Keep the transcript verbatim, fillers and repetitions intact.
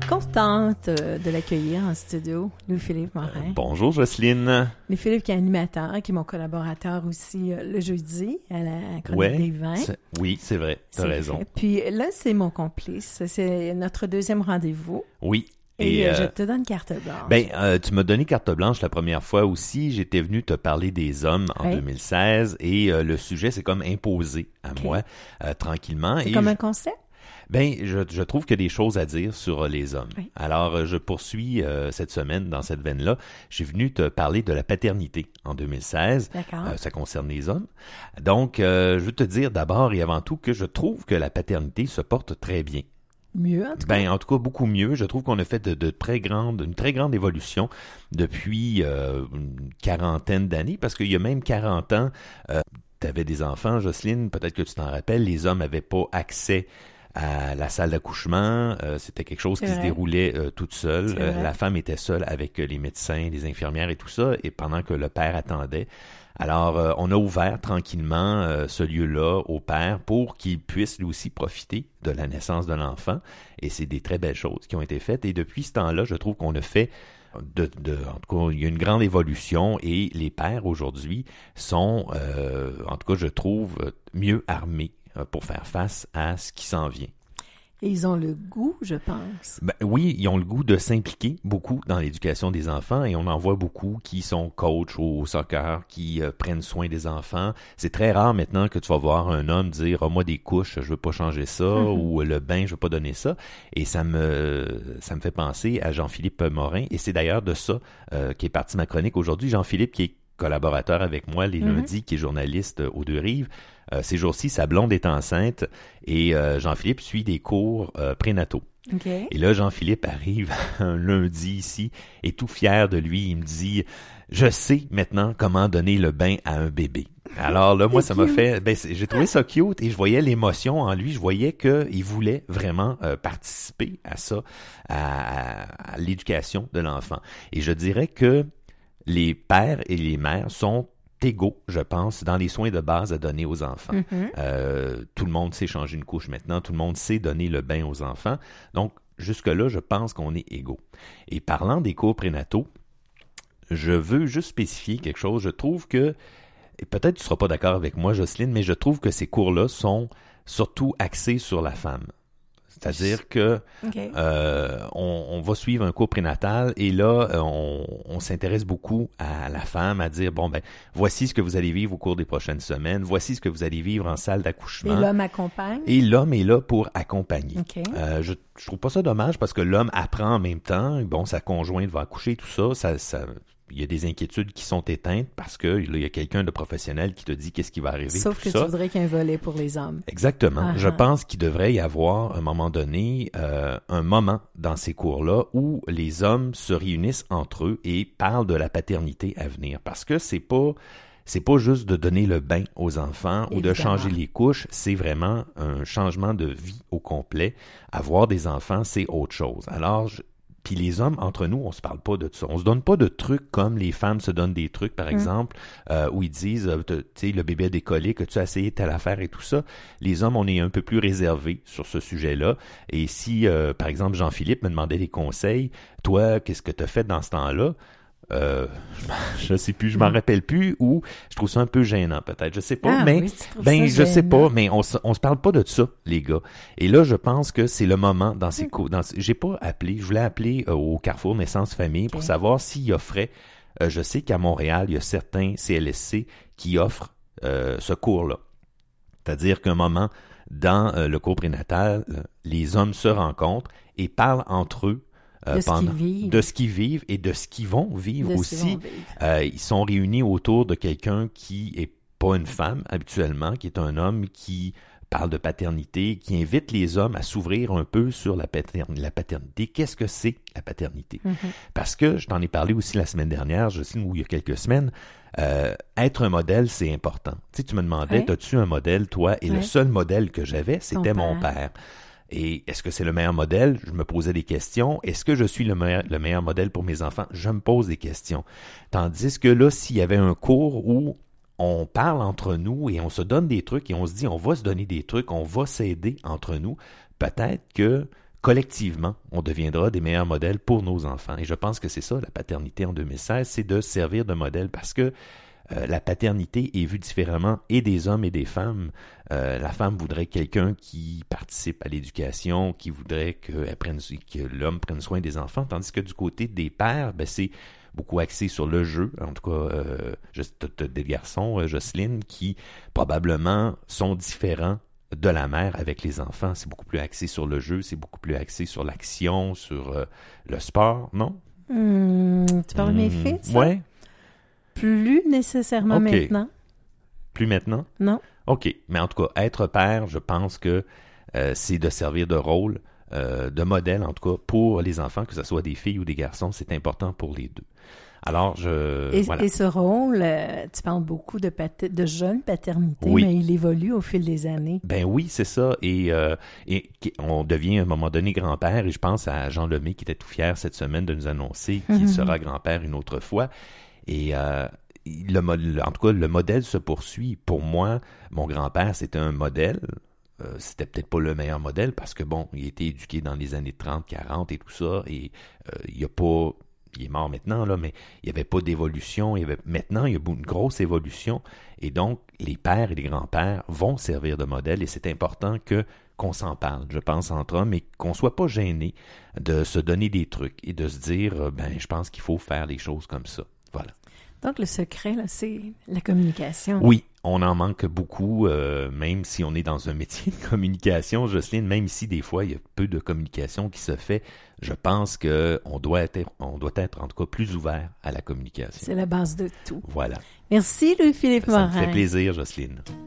Contente de l'accueillir en studio, Louis-Philippe Morin. Euh, bonjour Jocelyne. Louis-Philippe qui est animateur, qui est mon collaborateur aussi euh, le jeudi à la Chronique ouais, des vins. C'est, oui, c'est vrai, tu as raison. Vrai. Puis là, c'est mon complice. C'est notre deuxième rendez-vous. Oui. Et, et euh, je euh, te donne carte blanche. Ben, euh, tu m'as donné carte blanche la première fois aussi. J'étais venu te parler des hommes en oui. deux mille seize et euh, le sujet s'est comme imposé à okay. moi euh, tranquillement. C'est et comme je... un concept? Ben, je, je trouve qu'il y a des choses à dire sur les hommes. Oui. Alors, je poursuis euh, cette semaine dans cette veine-là. J'ai venu te parler de la paternité en deux mille seize. D'accord. Euh, ça concerne les hommes. Donc, euh, je veux te dire d'abord et avant tout que je trouve que la paternité se porte très bien. Mieux, en tout cas? Ben, en tout cas, beaucoup mieux. Je trouve qu'on a fait de, de très grandes, une très grande évolution depuis euh, une quarantaine d'années, parce qu'il y a même quarante ans, euh, tu avais des enfants, Jocelyne, peut-être que tu t'en rappelles, les hommes n'avaient pas accès à la salle d'accouchement, euh, c'était quelque chose c'est qui vrai. se déroulait euh, toute seule. Euh, la femme était seule avec euh, les médecins, les infirmières et tout ça, et pendant que le père attendait. Alors, euh, on a ouvert tranquillement euh, ce lieu-là au père pour qu'il puisse lui aussi profiter de la naissance de l'enfant. Et c'est des très belles choses qui ont été faites. Et depuis ce temps-là, je trouve qu'on a fait De, de, en tout cas, il y a une grande évolution et les pères aujourd'hui sont, euh, en tout cas, je trouve, mieux armés pour faire face à ce qui s'en vient. Et ils ont le goût, je pense. Ben, oui, ils ont le goût de s'impliquer beaucoup dans l'éducation des enfants et on en voit beaucoup qui sont coachs au soccer, qui euh, prennent soin des enfants. C'est très rare maintenant que tu vas voir un homme dire « Ah, moi, des couches, je veux pas changer ça mm-hmm. » ou « Le bain, je veux pas donner ça ». Et ça me ça me fait penser à Jean-Philippe Morin et c'est d'ailleurs de ça euh, qu'est partie ma chronique aujourd'hui. Jean-Philippe qui est collaborateur avec moi les mm-hmm. lundis, qui est journaliste aux Deux Rives. Euh, ces jours-ci, sa blonde est enceinte et euh, Jean-Philippe suit des cours euh, prénataux. Okay. Et là, Jean-Philippe arrive un lundi ici et tout fier de lui, il me dit « Je sais maintenant comment donner le bain à un bébé ». Alors là, moi, ça m'a fait... Ben, j'ai trouvé ça cute et je voyais l'émotion en lui. Je voyais qu'il voulait vraiment euh, participer à ça, à, à, à l'éducation de l'enfant. Et je dirais que les pères et les mères sont égaux, je pense, dans les soins de base à donner aux enfants. Mm-hmm. Euh, tout le monde sait changer une couche maintenant, tout le monde sait donner le bain aux enfants. Donc, jusque-là, je pense qu'on est égaux. Et parlant des cours prénataux, je veux juste spécifier quelque chose. Je trouve que, et peut-être tu ne seras pas d'accord avec moi, Jocelyne, mais je trouve que ces cours-là sont surtout axés sur la femme. C'est-à-dire que okay. euh, on, on va suivre un cours prénatal et là, on, on s'intéresse beaucoup à la femme, à dire, bon, ben, voici ce que vous allez vivre au cours des prochaines semaines, voici ce que vous allez vivre en salle d'accouchement. Et l'homme accompagne. Et l'homme est là pour accompagner. Okay. Euh, je, je trouve pas ça dommage parce que l'homme apprend en même temps. Bon, sa conjointe va accoucher, tout ça, ça, ça il y a des inquiétudes qui sont éteintes parce que là, il y a quelqu'un de professionnel qui te dit qu'est-ce qui va arriver. Sauf tout que ça. tu voudrais qu'il y ait un volet pour les hommes. Exactement. Uh-huh. Je pense qu'il devrait y avoir, à un moment donné, euh, un moment dans ces cours-là où les hommes se réunissent entre eux et parlent de la paternité à venir. Parce que c'est pas... C'est pas juste de donner le bain aux enfants Évidemment. Ou de changer les couches, c'est vraiment un changement de vie au complet. Avoir des enfants, c'est autre chose. Alors, je, puis les hommes, entre nous, on se parle pas de ça. On se donne pas de trucs comme les femmes se donnent des trucs, par mmh. exemple, euh, où ils disent, euh, tu sais, le bébé a décollé, que tu as essayé telle affaire et tout ça. Les hommes, on est un peu plus réservés sur ce sujet-là. Et si, euh, par exemple, Jean-Philippe me demandait des conseils, toi, qu'est-ce que tu as fait dans ce temps-là? Euh, je sais plus, je m'en rappelle plus, ou je trouve ça un peu gênant peut-être, je sais pas, ah, mais oui, ben je gênant. sais pas, mais on on se parle pas de ça, les gars. Et là, je pense que c'est le moment dans ces cours. Dans, j'ai pas appelé, je voulais appeler euh, au Carrefour Naissance Famille pour okay. savoir s'il offrait. Euh, je sais qu'à Montréal, il y a certains C L S C qui offrent euh, ce cours-là, c'est-à-dire qu'un moment dans euh, le cours prénatal, euh, les hommes se rencontrent et parlent entre eux. De, pendant, ce qu'ils vivent. de ce qu'ils vivent et de ce qu'ils vont vivre de aussi. Vont vivre. Euh, ils sont réunis autour de quelqu'un qui est pas une femme habituellement, qui est un homme qui parle de paternité, qui invite les hommes à s'ouvrir un peu sur la, pater- la paternité. Qu'est-ce que c'est la paternité? Mm-hmm. Parce que, je t'en ai parlé aussi la semaine dernière, je sais, ou il y a quelques semaines, euh, être un modèle, c'est important. Tu sais, tu me demandais, ouais. As-tu un modèle, toi? Et ouais. le seul modèle que j'avais, c'était Ton mon père. père. Et est-ce que c'est le meilleur modèle? Je me posais des questions. Est-ce que je suis le meilleur, le meilleur modèle pour mes enfants? Je me pose des questions. Tandis que là, s'il y avait un cours où on parle entre nous et on se donne des trucs et on se dit, on va se donner des trucs, on va s'aider entre nous, peut-être que collectivement, on deviendra des meilleurs modèles pour nos enfants. Et je pense que c'est ça, la paternité en deux mille seize, c'est de servir de modèle parce que euh, la paternité est vue différemment et des hommes et des femmes. Euh, la femme voudrait quelqu'un qui participe à l'éducation, qui voudrait qu'elle prenne, que l'homme prenne soin des enfants, tandis que du côté des pères, ben, c'est beaucoup axé sur le jeu. En tout cas, euh, t'as des garçons, euh, Jocelyne, qui probablement sont différents de la mère avec les enfants. C'est beaucoup plus axé sur le jeu, c'est beaucoup plus axé sur l'action, sur euh, le sport, non? Mmh, tu parles de mes fils? Oui. Plus nécessairement okay. maintenant. Plus maintenant? Non. OK. Mais en tout cas, être père, je pense que euh, c'est de servir de rôle, euh, de modèle, en tout cas, pour les enfants, que ce soit des filles ou des garçons, c'est important pour les deux. Alors, je... Et, voilà. et ce rôle, euh, tu parles beaucoup de, pater- de jeune paternité, oui. mais il évolue au fil des années. Ben oui, c'est ça. Et, euh, et on devient à un moment donné grand-père. Et je pense à Jean Lemay qui était tout fier cette semaine de nous annoncer qu'il mm-hmm. sera grand-père une autre fois. Et euh, le, en tout cas, le modèle se poursuit. Pour moi, mon grand-père, c'était un modèle. Euh, c'était peut-être pas le meilleur modèle parce que, bon, il a été éduqué dans les années trente, quarante et tout ça. Et euh, il n'y a pas... Il est mort maintenant, là, mais il n'y avait pas d'évolution. Il y avait... Maintenant, il y a une grosse évolution. Et donc, les pères et les grands-pères vont servir de modèle et c'est important que qu'on s'en parle, je pense, entre hommes et qu'on ne soit pas gêné de se donner des trucs et de se dire, ben, je pense qu'il faut faire les choses comme ça. Voilà. Donc, le secret, là, c'est la communication. Oui, on en manque beaucoup, euh, même si on est dans un métier de communication. Jocelyne, même si des fois, il y a peu de communication qui se fait, je pense qu'on doit être, on doit être en tout cas plus ouvert à la communication. C'est la base de tout. Voilà. Merci, Louis-Philippe Morin. Ça me fait plaisir, Jocelyne.